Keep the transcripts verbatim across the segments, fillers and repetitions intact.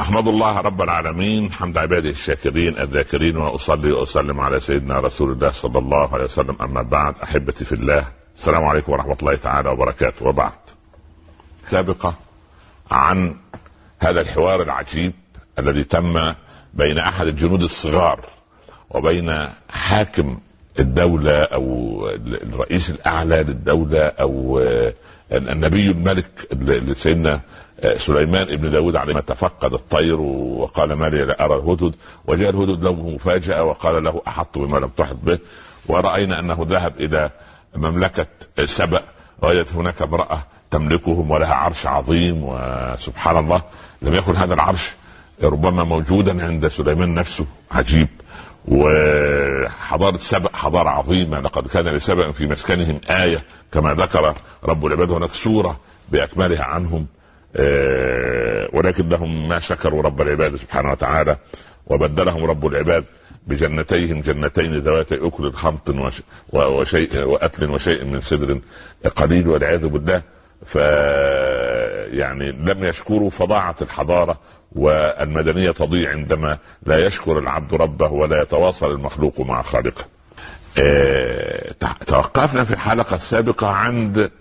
أحمد الله رب العالمين حمد عباده الشاكرين الذاكرين، وأصلي وأسلم على سيدنا رسول الله صلى الله عليه وسلم. أما بعد، أحبتي في الله، السلام عليكم ورحمة الله تعالى وبركاته. وبعد، سابقة عن هذا الحوار العجيب الذي تم بين أحد الجنود الصغار وبين حاكم الدولة أو الرئيس الأعلى للدولة أو النبي الملك سيدنا سليمان ابن داود عليه ما تفقد الطير وقال ما لي لا أرى الهدهد، وجاء الهدهد له مفاجأة وقال له أحط بما لم تحط به. ورأينا أنه ذهب إلى مملكة سبأ، وجدت هناك امرأة تملكهم ولها عرش عظيم، وسبحان الله لم يكن هذا العرش ربما موجودا عند سليمان نفسه. عجيب. وحضارة سبأ حضارة عظيمة، لقد كان لسبأ في مسكنهم آية كما ذكر رب العباد. هناك سورة بأكملها عنهم، ولكن لهم ما شكروا رب العباد سبحانه وتعالى، وبدلهم رب العباد بجنتيهم جنتين ذواتي أكل خمط وشيء وأكل وشيء من سدر قليل، والعياذ بالله. ف يعني لم يشكروا، فضاعت الحضارة، والمدنية تضيع عندما لا يشكر العبد ربه ولا يتواصل المخلوق مع خالقه. اه توقفنا في الحلقة السابقة عند اه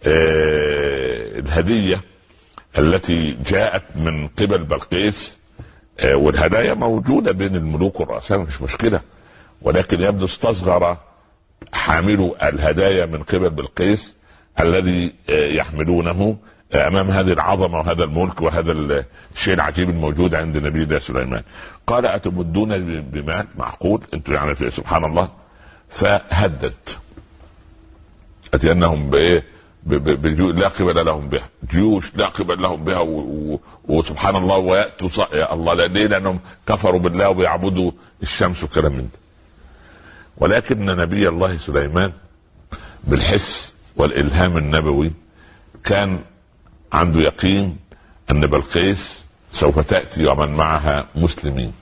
الهدية التي جاءت من قبل بلقيس، اه والهدايا موجودة بين الملوك والرؤساء مش مشكلة، ولكن يبدو استصغر حاملو الهدايا من قبل بلقيس الذي اه يحملونه امام هذه العظمه وهذا الملك وهذا الشيء العجيب الموجود عند نبي الله سليمان. قال اتمدون بمال؟ معقول انتم يعني في سبحان الله. فهدد اتينهم بايه؟ لا قبل لهم بها، جيوش لا قبل لهم بها، وسبحان الله وياتوا يا الله ليه؟ لانهم كفروا بالله وبيعبدوا الشمس وكلام من ده. ولكن نبي الله سليمان بالحس والالهام النبوي كان عنده يقين أن بلقيس سوف تأتي ومن معها مسلمين،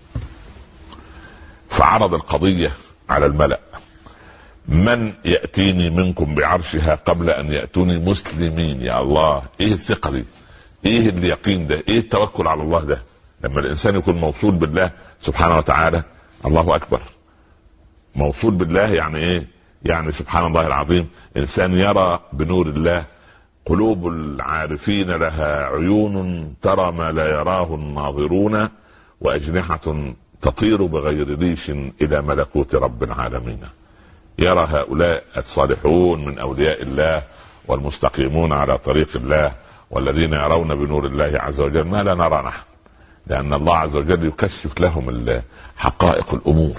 فعرض القضية على الملأ: من يأتيني منكم بعرشها قبل أن يأتوني مسلمين؟ يا الله، إيه الثقة دي؟ إيه اليقين ده؟ إيه التوكل على الله ده؟ لما الإنسان يكون موصول بالله سبحانه وتعالى، الله أكبر. موصول بالله يعني إيه؟ يعني سبحان الله العظيم، إنسان يرى بنور الله. قلوب العارفين لها عيون ترى ما لا يراه الناظرون، وأجنحة تطير بغير ريش إلى ملكوت رب العالمين. يرى هؤلاء الصالحون من أولياء الله والمستقيمون على طريق الله والذين يرون بنور الله عز وجل ما لا نرى نحن، لأن الله عز وجل يكشف لهم حقائق الأمور.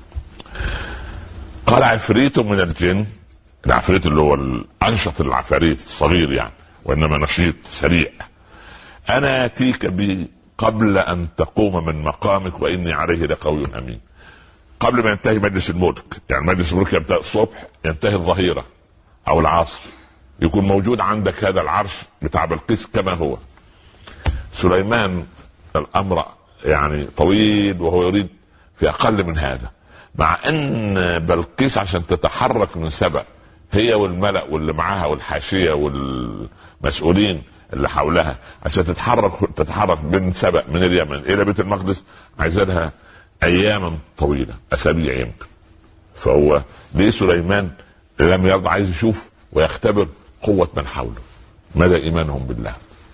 قال عفريت من الجن، العفريت اللي هو الأنشط العفاريت الصغير يعني، وإنما نشيط سريع: أنا آتيك به قبل أن تقوم من مقامك وإني عليه لقوي أمين. قبل ما ينتهي مجلس الملك، يعني مجلس الملك يبدأ الصبح ينتهي الظهيرة أو العصر، يكون موجود عندك هذا العرش بتاع بلقيس كما هو. سليمان الأمر يعني طويل، وهو يريد في أقل من هذا، مع أن بلقيس عشان تتحرك من سبأ هي والملأ واللي معاها والحاشية والمسؤولين اللي حولها عشان تتحرك تتحرك من سبأ من اليمن إلى بيت المقدس، عايزة لها أياما طويلة، أسابيع يمكن. فهو ليه سليمان لم يرضى؟ عايز يشوف ويختبر قوة من حوله، مدى إيمانهم بالله.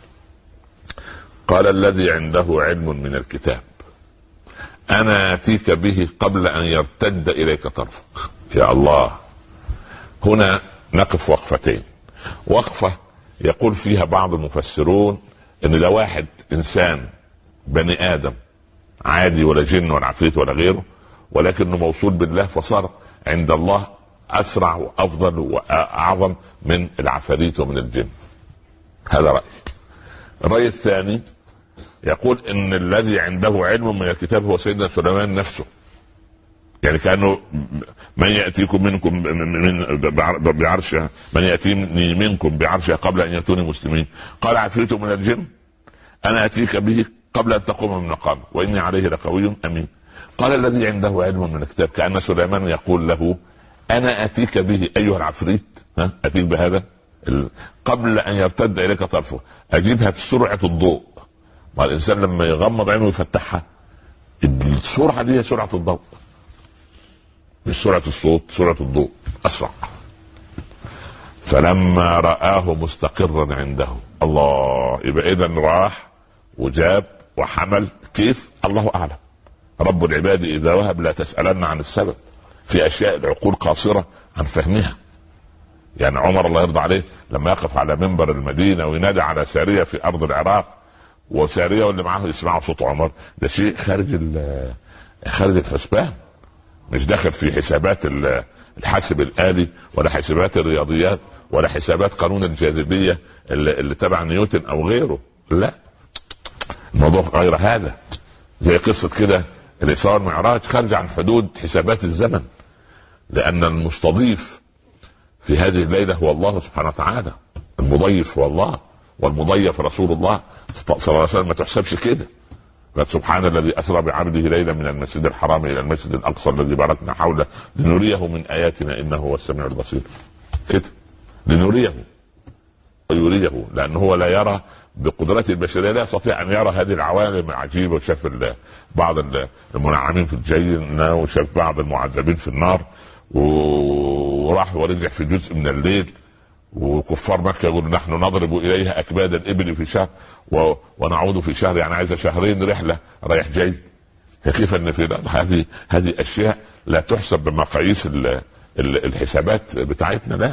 قال الذي عنده علم من الكتاب أنا آتيك به قبل أن يرتد إليك طرفك. يا الله، هنا نقف وقفتين. وقفة يقول فيها بعض المفسرون ان ده واحد انسان بني ادم عادي، ولا جن ولا عفريت ولا غيره، ولكنه موصول بالله، فصار عند الله اسرع وافضل واعظم من العفاريت ومن الجن. هذا رأي. الرأي الثاني يقول ان الذي عنده علم من الكتاب هو سيدنا سليمان نفسه، يعني كأنه من يأتيكم منكم من بعرشها، من يأتيني منكم بعرشها قبل أن يأتوني مسلمين. قال عفريت من الجن أنا أتيك به قبل أن تقوم من مقام وإني عليه لقوي أمين. قال الذي عنده علم من الكتاب، كأن سليمان يقول له أنا أتيك به أيها العفريت، ها أتيك بهذا قبل أن يرتد إليك طرفه، أجيبها بسرعة الضوء. والإنسان لما يغمض عينه ويفتحها السرعة دي هي سرعة الضوء، مش سرعة الصوت، سرعة الضوء أسرع. فلما رآه مستقرا عنده، الله، يبقى إذن راح وجاب وحمل، كيف؟ الله أعلم. رب العباد إذا وهب لا تسألن عن السبب، في أشياء العقول قاصرة عن فهمها. يعني عمر الله يرضى عليه لما يقف على منبر المدينة وينادي على سارية في أرض العراق، وسارية واللي معاه يسمعوا صوت عمر، ده شيء خارج خارج الحسبان، مش داخل في حسابات الحاسب الآلي ولا حسابات الرياضيات ولا حسابات قانون الجاذبية اللي, اللي تبع نيوتن أو غيره. لا، الموضوع غير هذا. زي قصة كده الإسراء والمعراج خارج عن حدود حسابات الزمن، لأن المستضيف في هذه الليلة هو الله سبحانه وتعالى، المضيف هو الله، والمضيف رسول الله صلى الله عليه وسلم. ما تحسبش كده. سبحان الذي أسرى بعبده ليلا من المسجد الحرام إلى المسجد الأقصى الذي باركنا حوله لنريه من آياتنا إنه هو السميع البصير. كده لنريه ويريه، لأنه هو لا يرى بقدرته البشرية، لا يستطيع أن يرى هذه العوالم العجيبة. وشاف بعض المنعمين في الجنة وشاف بعض المعذبين في النار، وراح ورجع في جزء من الليل، وكفار مكة يقول نحن نضرب إليها أكباد الإبل في شهر و... ونعود في شهر، يعني عايزة شهرين رحلة رايح جاي. فكيف أن في هذه هذه أشياء لا تحسب بمقاييس ال... ال... الحسابات بتاعتنا. لا،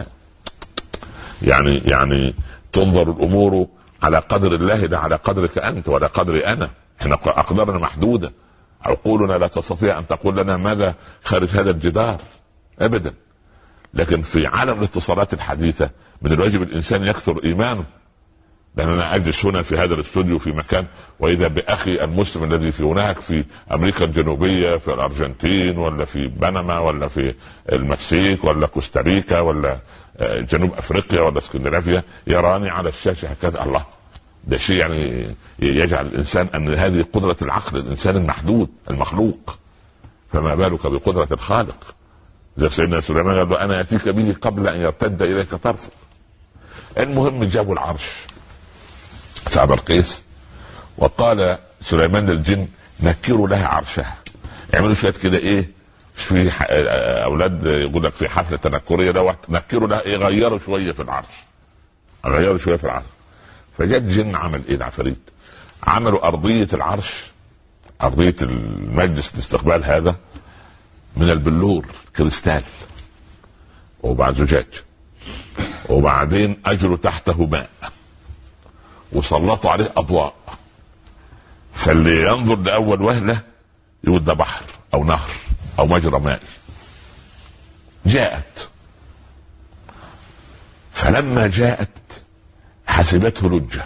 يعني يعني تنظر الأمور على قدر الله، لا على قدرك أنت ولا قدري أنا. احنا أقدارنا محدودة، عقولنا لا تستطيع أن تقول لنا ماذا خارج هذا الجدار أبدا. لكن في عالم الاتصالات الحديثة من الواجب الإنسان يكثر إيمانه. لأن أنا أجلس هنا في هذا الاستوديو في مكان، وإذا بأخي المسلم الذي في هناك في أمريكا الجنوبية، في الأرجنتين ولا في بنما ولا في المكسيك ولا كوستاريكا ولا جنوب أفريقيا ولا اسكندنافيا، يراني على الشاشة هكذا. الله، ده شيء يعني يجعل الإنسان أن هذه قدرة العقل الإنسان المحدود المخلوق، فما بالك بقدرة الخالق. زي سيدنا سليمان قال له أنا أتيك به قبل أن يرتد إليك طرفك. المهم جابوا العرش بتاع بلقيس، وقال سليمان للجن نكروا لها عرشها. يعملوا شوية كده إيه، في أولاد يقول لك في حفلة تنكرية ده نكروا لها إيه، غيروا شوية في العرش، غيروا شوية في العرش. فجاء الجن عمل إيه العفريت، عملوا أرضية العرش، أرضية المجلس لاستقبال هذا من البلور كريستال وبعد زجاج، وبعدين أجروا تحته ماء وسلطوا عليه أضواء، فاللي ينظر لأول وهلة يقول ده بحر أو نهر أو مجرى ماء. جاءت، فلما جاءت حسبته لجة.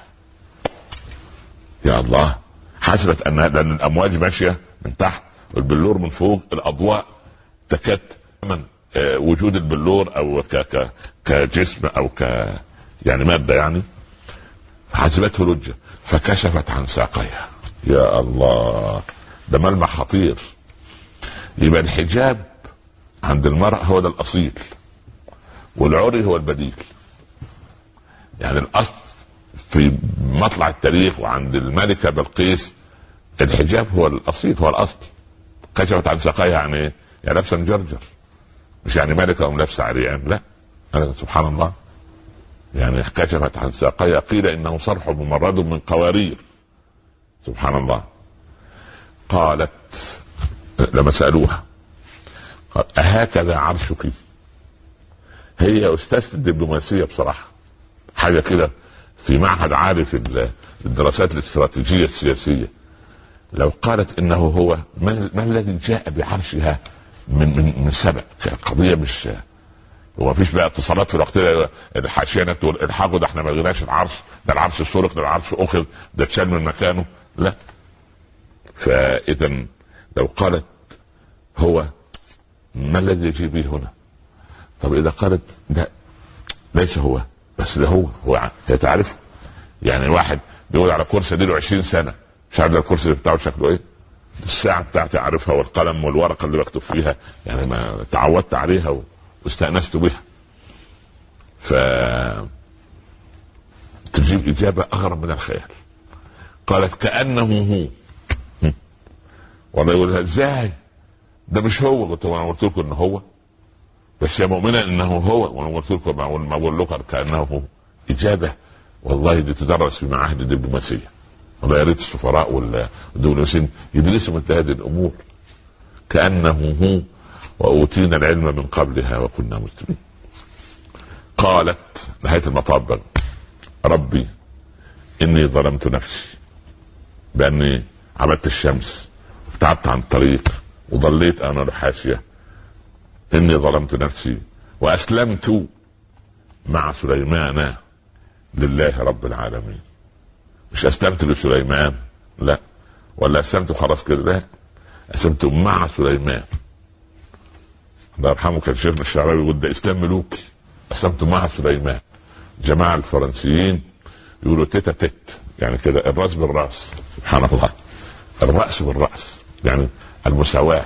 يا الله، حسبت أن لأن الأمواج ماشية من تحت والبلور من فوق، الأضواء تكاد من وجود البلور أو ك ك كجسم أو ك يعني مادة يعني. حسبته لجة فكشفت عن ساقيها. يا الله، ده ملمح خطير. يبقى الحجاب عند المرأة هو ده الأصيل، والعري هو البديل. يعني الأصل في مطلع التاريخ وعند الملكة بلقيس الحجاب هو الأصيل، هو الأصل. كشفت عن ساقيها يعني ايه؟ يعني لابسه مجرجر، مش يعني ملكة أم لابسه عريان، لا. أنا سبحان الله، يعني كشفت عن ساقيها، قيل إنه صرح ممرد من قوارير. سبحان الله. قالت لما سألوها قال أهكذا عرشك؟ هي أستاذة الدبلوماسية بصراحة، حاجة كده في معهد عالي في الدراسات الاستراتيجية السياسية. لو قالت إنه هو، من, من الذي جاء بعرشها من من من سبأ؟ قضية مش وما فيش بقى اتصالات في الوقت ده، الحاشية انك تقول الحقوا ده احنا ما لقيناش العرش، ده العرش سرق، ده العرش أخذ، ده اتشال من مكانه، لا. فإذا لو قالت هو، ما الذي يجي به هنا؟ طب إذا قالت ده ليس هو، بس ده هو هو هي تعرفه. يعني واحد بيقول على كرسي دي له عشرين سنة، مش عارف الكرسي بتاعه شكله ايه، الساعة بتاعتي عارفها والقلم والورقة اللي بكتب فيها، يعني ما تعودت عليها واستأنست بها. ف تجيب إجابة أغرب من الخيال. قالت كأنه هو. والله يقول لها ازاي ده مش هو؟ قلت له انا قلت لكم انه هو، بس يا مؤمنه انه هو، وانا قلت لكم ما اقول لكم كأنه هو. اجابه والله دي تدرس في معاهد الدبلوماسيه، والله يا ريت السفراء والدبلوماسيين يدرسوا مثل هذه الامور. كأنه هو واوتينا العلم من قبلها وكنا مسلمين. قالت نهايه المطاف: ربي اني ظلمت نفسي باني عبدت الشمس وابتعدت عن الطريق وضليت انا الحاشيه. اني ظلمت نفسي واسلمت مع سليمان لله رب العالمين. مش اسلمت لسليمان لا، ولا اسلمت خلاص كده لا، اسلمت مع سليمان. الله يرحمه كان شيخنا الشعراوي يقول ده اسلام ملوكي، اسلمت مع سليمان. جماعه الفرنسيين يقولوا تيتا تيت، يعني كده الراس بالراس. سبحان الله، الراس بالراس يعني المساواه.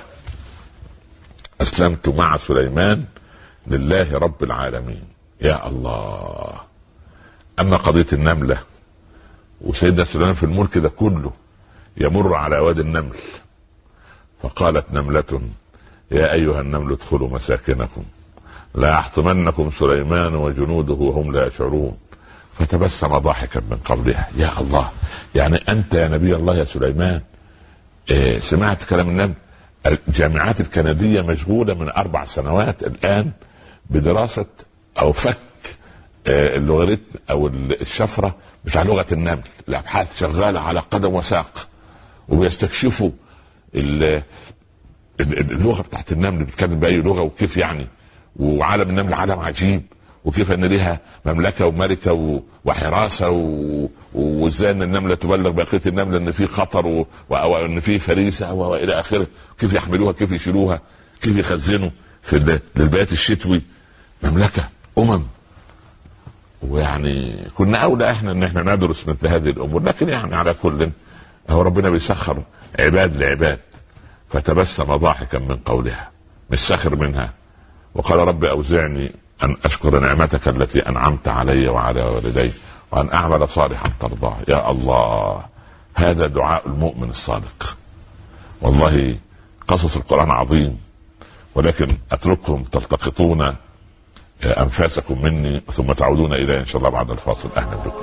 اسلمت مع سليمان لله رب العالمين. يا الله. اما قضيه النمله وسيدنا سليمان في الملك ده كله يمر على وادي النمل، فقالت نمله يا ايها النمل ادخلوا مساكنكم لا يحطمنكم سليمان وجنوده وهم لا يشعرون. فتبسم ضاحكا من قولها. يا الله، يعني انت يا نبي الله يا سليمان إيه سمعت كلام النمل؟ الجامعات الكندية مشغولة من أربع سنوات الآن بدراسة أو فك اللوغاريتم أو الشفرة بتاع لغة النمل. الأبحاث شغالة على قدم وساق وبيستكشفوا اللغة بتاعت النمل بتتكلم بأي لغة وكيف يعني. وعالم النمل عالم عجيب، وكيف ان لها مملكه وملكه وحراسه وازاي ان النمله تبلغ بقيه النمله ان في خطر وان في فريسه والى اخره. كيف يحملوها، كيف يشيلوها، كيف يخزنوا في البيت الشتوي. مملكه امم. ويعني كنا اولى احنا ان احنا ندرس مثل هذه الامور، لكن يعني على كل هو ربنا بيسخر عباد لعباد. فتبسم ضاحكا من قولها، مش ساخر منها. وقال رب اوزعني أن أشكر نعمتك التي أنعمت علي وعلى والدي وأن أعمل صالحا ترضاه. يا الله، هذا دعاء المؤمن الصادق. والله قصص القرآن عظيم، ولكن أترككم تلتقطون أنفاسكم مني ثم تعودون إلي إن شاء الله بعد الفاصل. أهلا بكم.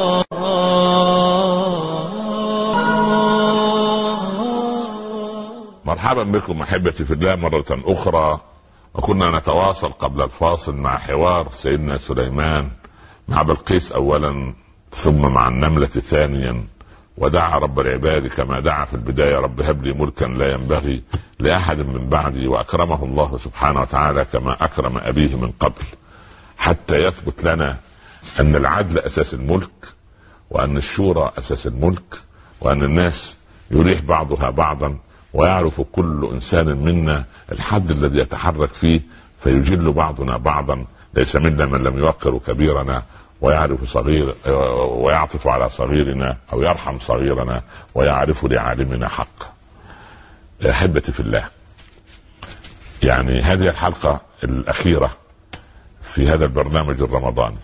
مرحبا بكم أحبتي في الله مرة أخرى. وكنا نتواصل قبل الفاصل مع حوار سيدنا سليمان مع بلقيس أولا ثم مع النملة ثانيا. ودعا رب العباد كما دعا في البداية: رب هب لي ملكا لا ينبغي لأحد من بعدي. وأكرمه الله سبحانه وتعالى كما أكرم أبيه من قبل، حتى يثبت لنا أن العدل أساس الملك، وأن الشورى أساس الملك، وأن الناس يريح بعضها بعضا، ويعرف كل إنسان منا الحد الذي يتحرك فيه فيجل بعضنا بعضا. ليس منا من لم يوقر كبيرنا ويعرف صغير ويعطف على صغيرنا أو يرحم صغيرنا ويعرف لعالمنا حق. أحبتي في الله، يعني هذه الحلقة الأخيرة في هذا البرنامج الرمضاني.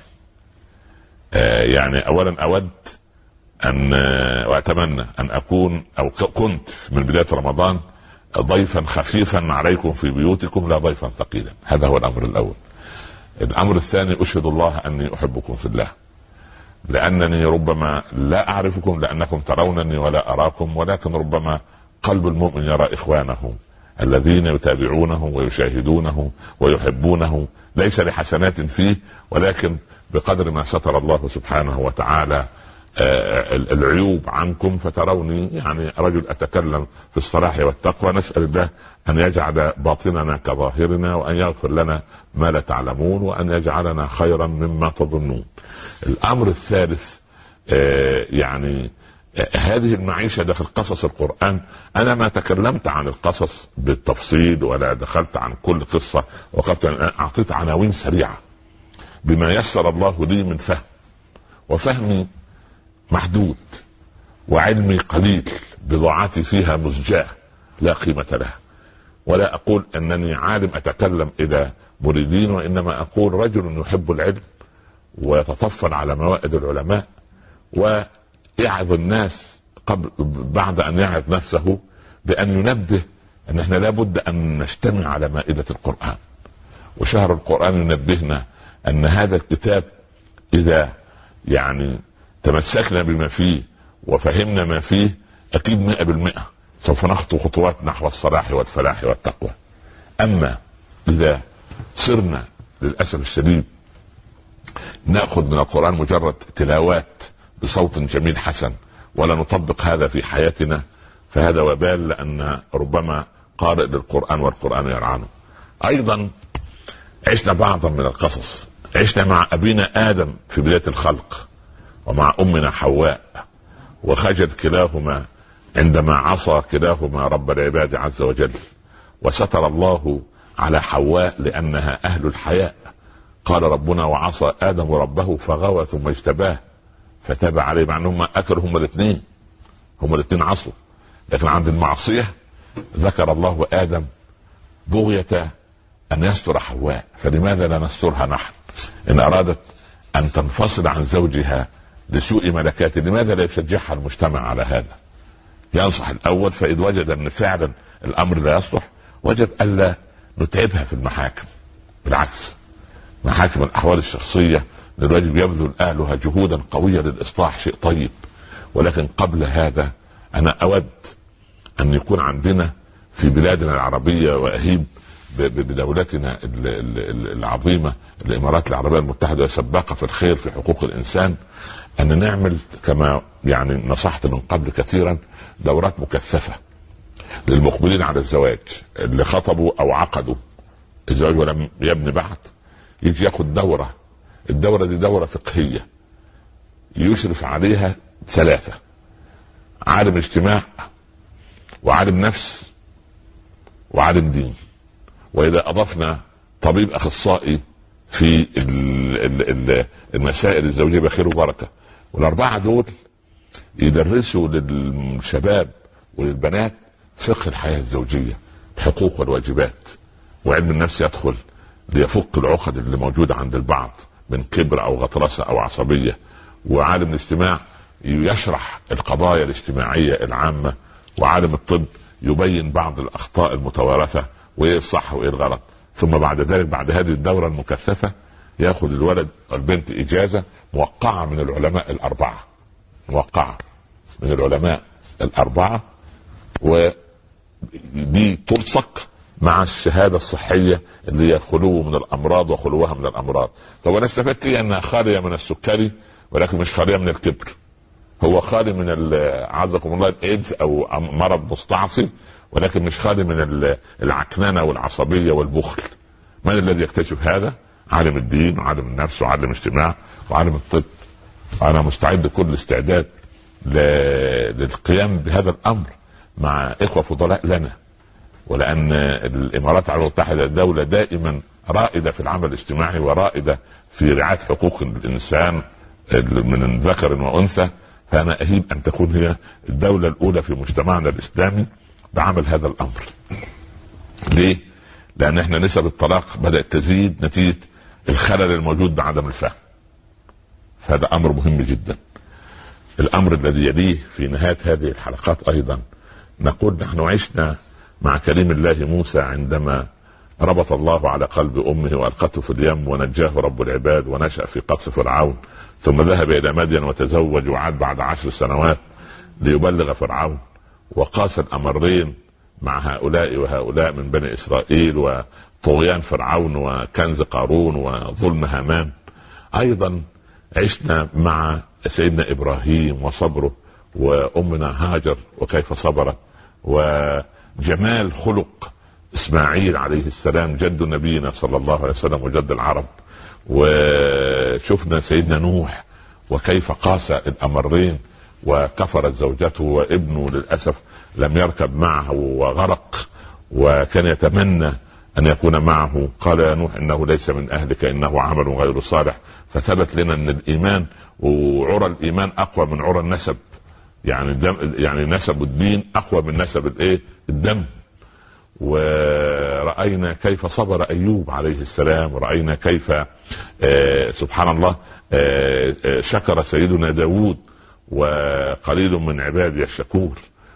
يعني أولا أود أن وأتمنى أن أكون أو كنت من بداية رمضان ضيفا خفيفا عليكم في بيوتكم لا ضيفا ثقيلا. هذا هو الأمر الأول. الأمر الثاني: أشهد الله أني أحبكم في الله، لأنني ربما لا أعرفكم لأنكم ترونني ولا أراكم، ولكن ربما قلب المؤمن يرى إخوانه الذين يتابعونه ويشاهدونه ويحبونه، ليس لحسنات فيه ولكن بقدر ما ستر الله سبحانه وتعالى العيوب عنكم فتروني يعني رجل أتكلم في الصلاح والتقوى. نسأل الله أن يجعل باطننا كظاهرنا، وأن يغفر لنا ما لا تعلمون، وأن يجعلنا خيرا مما تظنون. الأمر الثالث يعني هذه المعيشة داخل قصص القرآن. أنا ما تكلمت عن القصص بالتفصيل ولا دخلت عن كل قصة، وقلت أن أعطيت عناوين سريعة بما يسر الله لي من فهم، وفهمي محدود وعلمي قليل، بضاعتي فيها مزجاة لا قيمة لها. ولا أقول أنني عالم أتكلم إلى مريدين، وإنما أقول رجل يحب العلم ويتطفل على موائد العلماء ويعظ الناس قبل بعد ان يعظ نفسه بان ينبه ان احنا لابد ان نجتمع على مائدة القرآن. وشهر القرآن ينبهنا ان هذا الكتاب اذا يعني تمسكنا بما فيه وفهمنا ما فيه اكيد مئة بالمئة سوف نخطو خطوات نحو الصلاح والفلاح والتقوى. اما اذا صرنا للاسف الشديد ناخذ من القرآن مجرد تلاوات بصوت جميل حسن ولا نطبق هذا في حياتنا فهذا وبال، لان ربما قارئ للقرآن والقرآن يرعانه. ايضا عشنا بعضا من القصص، عشنا مع ابينا ادم في بداية الخلق ومع امنا حواء، وخجل كلاهما عندما عصى كلاهما رب العباد عز وجل، وستر الله على حواء لانها اهل الحياء. قال ربنا وعصى ادم ربه فغوى ثم اجتباه فتاب عليه، مع انهم اكلوا هم الاثنين هم الاثنين عصوا، لكن عند المعصية ذكر الله ادم بغية ان يستر حواء، فلماذا لا نسترها نحن؟ ان ارادت ان تنفصل عن زوجها لسوء ملكاته لماذا لا يشجعها المجتمع على هذا؟ ينصح الاول، فاذ وجد ان فعلا الامر لا يصلح وجب الا نتعبها في المحاكم. بالعكس، محاكم الاحوال الشخصيه للرجل يبذل اهلها جهودا قويه للاصلاح، شيء طيب. ولكن قبل هذا انا اود ان يكون عندنا في بلادنا العربيه واهيب بدولتنا العظيمه الامارات العربيه المتحده سباقه في الخير في حقوق الانسان، ان نعمل كما يعني نصحت من قبل كثيرا دورات مكثفه للمقبلين على الزواج، اللي خطبوا او عقدوا الزواج ولم يبني بعد، يجي ياخد دوره. الدوره دي دوره فقهيه يشرف عليها ثلاثه: عالم اجتماع وعالم نفس وعالم دين، واذا اضفنا طبيب اخصائي في المسائل الزوجيه بخير وبركه. والاربعه دول يدرسوا للشباب وللبنات فقه الحياه الزوجيه، الحقوق والواجبات. وعلم النفس يدخل ليفك العقد اللي موجوده عند البعض من كبر او غطرسه او عصبيه. وعالم الاجتماع يشرح القضايا الاجتماعيه العامه. وعالم الطب يبين بعض الاخطاء المتوارثه وايه الصح وايه الغلط. ثم بعد ذلك بعد هذه الدوره المكثفه ياخذ الولد والبنت اجازه موقعه من العلماء الاربعه موقعه من العلماء الاربعه ودي تلصق مع الشهاده الصحيه اللي هي خلو من الامراض وخلوها من الامراض. طب انا استفدت ايه؟ انها خاليه من السكري ولكن مش خاليه من الكبر. هو خالي من عزكم الله الايدز او مرض مستعصي ولكن مش خالي من العكننه والعصبيه والبخل. من الذي يكتشف هذا؟ عالم الدين وعالم النفس وعالم الاجتماع وعالم الطب. انا مستعد كل استعداد للقيام بهذا الامر مع اخوه فضلاء لنا، ولان الامارات العربيه المتحده دوله دائما رائده في العمل الاجتماعي ورائده في رعايه حقوق الانسان من ذكر وانثى. فانا اهيب ان تكون هي الدوله الاولى في مجتمعنا الاسلامي بعمل هذا الامر. ليه؟ لان احنا نسب الطلاق بدات تزيد نتيجه الخلل الموجود بعدم الفهم. فهذا امر مهم جدا. الامر الذي يليه في نهايه هذه الحلقات ايضا نقول نحن عشنا مع كليم الله موسى عندما ربط الله على قلب امه والقته في اليم ونجاه رب العباد ونشأ في قصر فرعون، ثم ذهب الى مدين وتزوج وعاد بعد عشر سنوات ليبلغ فرعون، وقاس الامرين مع هؤلاء وهؤلاء من بني اسرائيل وطغيان فرعون وكنز قارون وظلم هامان. ايضا عشنا مع سيدنا ابراهيم وصبره وامنا هاجر وكيف صبرت، وجمال خلق اسماعيل عليه السلام جد نبينا صلى الله عليه وسلم وجد العرب. وشفنا سيدنا نوح وكيف قاس الامرين وكفرت زوجته وابنه للاسف لم يركب معه وغرق، وكان يتمنى ان يكون معه. قال يا نوح انه ليس من اهلك انه عمل غير صالح. فثبت لنا ان الايمان وعرى الايمان اقوى من عرى النسب، يعني دم يعني نسب الدين اقوى من نسب الايه الدم. ورأينا كيف صبر أيوب عليه السلام، ورأينا كيف آه سبحان الله آه آه شكر سيدنا داود وقليل من عبادي الشكور.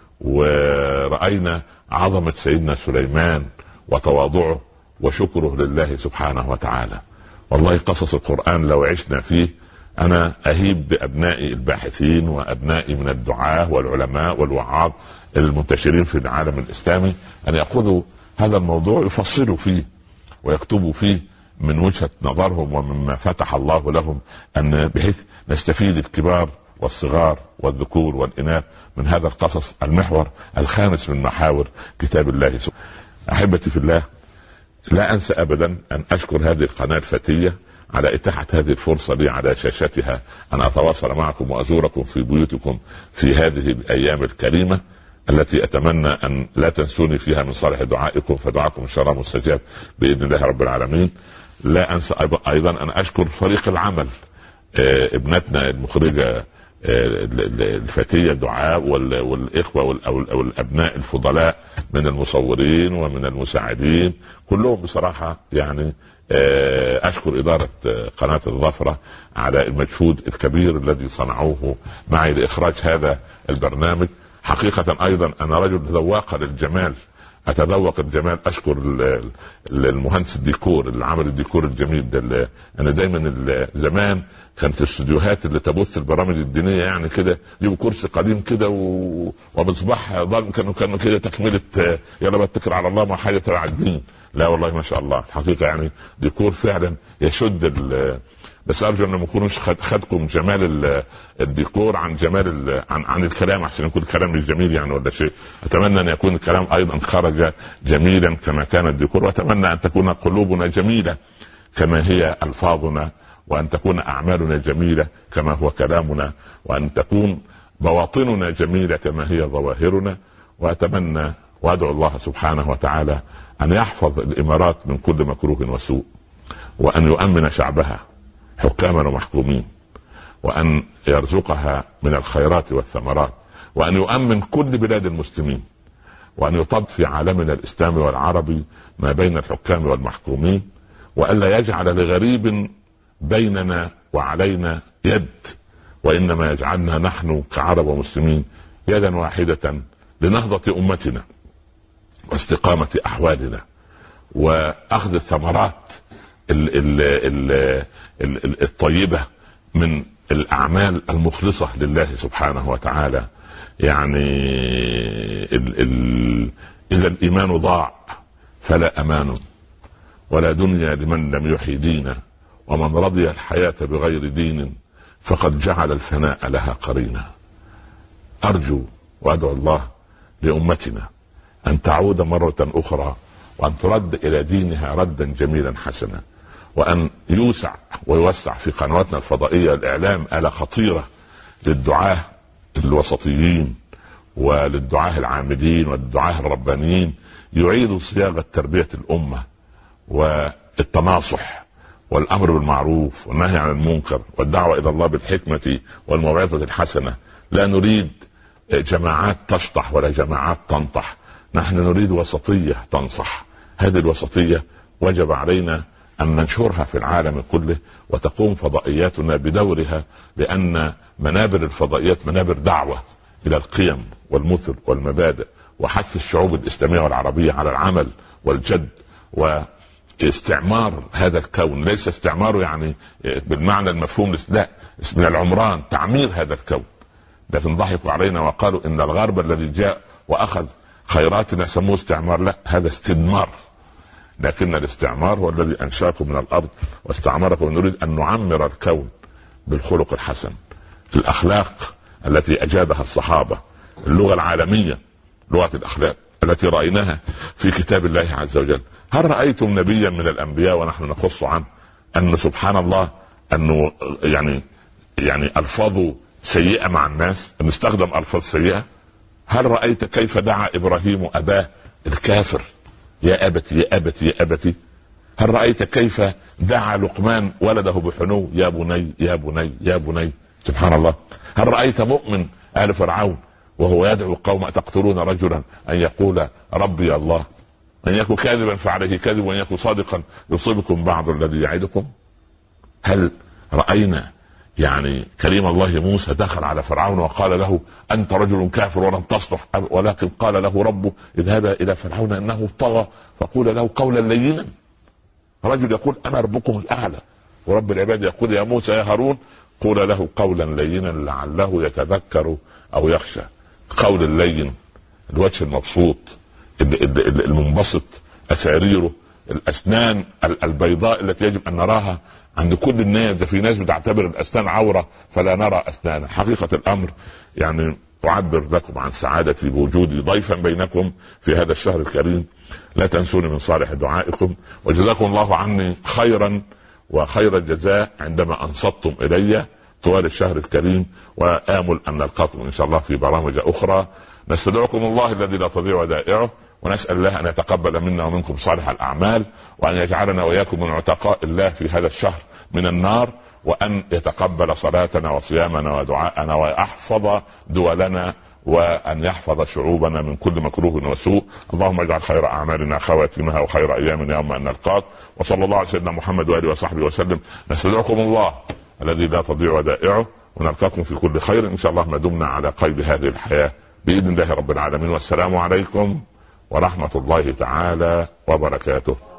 ورأينا عظمة سيدنا سليمان وتواضعه وشكره لله سبحانه وتعالى. والله قصص القرآن لو عشنا فيه، أنا أهيب بأبنائي الباحثين وأبنائي من الدعاة والعلماء والوعاظ المنتشرين في العالم الإسلامي أن يأخذوا هذا الموضوع يفصلوا فيه ويكتبوا فيه من وجهة نظرهم ومما فتح الله لهم، أن بحيث نستفيد الكبار والصغار والذكور والإناث من هذا القصص، المحور الخامس من محاور كتاب الله. أحبتي في الله، لا أنسى أبدا أن أشكر هذه القناة الفتية على إتاحة هذه الفرصة لي على شاشتها أن أتواصل معكم وأزوركم في بيوتكم في هذه الأيام الكريمة التي أتمنى أن لا تنسوني فيها من صالح دعائكم، فدعاكم إن شاء الله مستجاب بإذن الله رب العالمين. لا أنسى أيضا أن أشكر فريق العمل، ابنتنا المخرجة الفتية دعاء والإخوة والأبناء الفضلاء من المصورين ومن المساعدين كلهم بصراحة. يعني أشكر إدارة قناة الظفرة على المجهود الكبير الذي صنعوه معي لإخراج هذا البرنامج. حقيقة أيضا أنا رجل ذواق للجمال، أتذوق الجمال. أشكر المهندس الديكور اللي عمل الديكور الجميل ده. أنا دايما زمان كانت الاستوديوهات اللي تبث البرامج الدينية يعني كده يجيبوا كرسي قديم كده ومصباح ضلم، كانوا كانوا كده تكملة يلا بتكر على الله ما حاجة تبع الدين. لا والله ما شاء الله الحقيقة يعني ديكور فعلا يشد. بس أرجو أن ما يكونوش خدكم جمال الديكور عن جمال عن, عن الكلام، عشان يكون الكلام مش جميل يعني ولا شيء. أتمنى أن يكون الكلام أيضا خرج جميلا كما كان الديكور، وأتمنى أن تكون قلوبنا جميلة كما هي ألفاظنا، وأن تكون أعمالنا جميلة كما هو كلامنا، وأن تكون بواطننا جميلة كما هي ظواهرنا. وأتمنى وأدعو الله سبحانه وتعالى أن يحفظ الإمارات من كل مكروه وسوء، وأن يؤمن شعبها حكاما ومحكومين، وأن يرزقها من الخيرات والثمرات، وأن يؤمن كل بلاد المسلمين، وأن يطب في عالمنا الإسلامي والعربي ما بين الحكام والمحكومين، وألا يجعل لغريب بيننا وعلينا يد، وإنما يجعلنا نحن كعرب ومسلمين يدا واحدة لنهضة أمتنا واستقامة أحوالنا وأخذ الثمرات ال ال ال ال الطيبة من الأعمال المخلصة لله سبحانه وتعالى. يعني ال ال إذا الإيمان ضاع فلا أمان ولا دنيا لمن لم يحيي دينا، ومن رضي الحياة بغير دين فقد جعل الفناء لها قرينا. أرجو وأدعو الله لأمتنا أن تعود مرة أخرى وأن ترد إلى دينها ردا جميلا حسنا، وأن يوسع ويوسع في قنواتنا الفضائية الإعلام آلة خطيرة للدعاة الوسطيين وللدعاة العاملين والدعاة الربانيين، يعيدوا صياغة تربية الأمة والتناصح والأمر بالمعروف والنهي عن المنكر والدعوة إلى الله بالحكمة والموعظة الحسنة. لا نريد جماعات تشطح ولا جماعات تنطح، نحن نريد وسطية تنصح. هذه الوسطية وجب علينا أن ننشرها في العالم كله، وتقوم فضائياتنا بدورها، لأن منابر الفضائيات منابر دعوة إلى القيم والمثل والمبادئ، وحث الشعوب الإسلامية والعربية على العمل والجد واستعمار هذا الكون. ليس استعماره يعني بالمعنى المفهوم، لا، من العمران تعمير هذا الكون. لكن ضحكوا علينا وقالوا إن الغرب الذي جاء وأخذ خيراتنا سموه استعمار. لا، هذا استدمار. لكن الاستعمار هو الذي أنشاكم من الأرض واستعمركم. نريد أن نعمر الكون بالخلق الحسن، الأخلاق التي أجادها الصحابة، اللغة العالمية، لغة الأخلاق التي رأيناها في كتاب الله عز وجل. هل رأيتم نبيا من الأنبياء ونحن نقص عنه أن سبحان الله أنه يعني يعني ألفاظه سيئة مع الناس، أن استخدم ألفاظ سيئة؟ هل رأيت كيف دعا إبراهيم أباه الكافر يا أبتي يا أبتي يا أبتي؟ هل رأيت كيف دعا لقمان ولده بحنو يا بني يا بني يا بني؟ سبحان الله. هل رأيت مؤمن آل فرعون وهو يدعو قوم تقتلون رجلا أن يقول ربي الله؟ أن يكون كاذبا فعليه كذب وأن يكون صادقا يصيبكم بعض الذي يعدكم. هل رأينا يعني كريم الله موسى دخل على فرعون وقال له أنت رجل كافر ولن تصلح، ولكن قال له ربه اذهبا إلى فرعون إنه طغى فقول له قولا لينا. رجل يقول أنا ربكم الأعلى، ورب العباد يقول يا موسى يا هارون قول له قولا لينا لعله يتذكر أو يخشى. قول اللين، الوجه المبسوط المنبسط، أساريره، الأسنان البيضاء التي يجب أن نراها عند كل الناس. ده في ناس بتعتبر الأسنان عورة فلا نرى أسنان. حقيقة الأمر يعني أعبر لكم عن سعادتي بوجودي ضيفا بينكم في هذا الشهر الكريم. لا تنسوني من صالح دعائكم، وجزاكم الله عني خيرا وخير الجزاء عندما أنصتم إلي طوال الشهر الكريم، وآمل أن نلقاكم إن شاء الله في برامج أخرى. نستدعكم الله الذي لا تضيع ودائعه، ونسأل الله أن يتقبل منا ومنكم صالح الأعمال، وأن يجعلنا وإياكم من عتقاء الله في هذا الشهر من النار، وأن يتقبل صلاتنا وصيامنا ودعاءنا، ويحفظ دولنا، وأن يحفظ شعوبنا من كل مكروه وسوء. اللهم اجعل خير أعمالنا خواتمها وخير أيامنا يوم أن نلقاك. وصلى الله على سيدنا محمد وآله وصحبه وسلم. نستدعكم الله الذي لا تضيع ودائعه، ونلقاكم في كل خير إن شاء الله ما دمنا على قيد هذه الحياة بإذن الله رب العالمين. والسلام عليكم ورحمة الله تعالى وبركاته.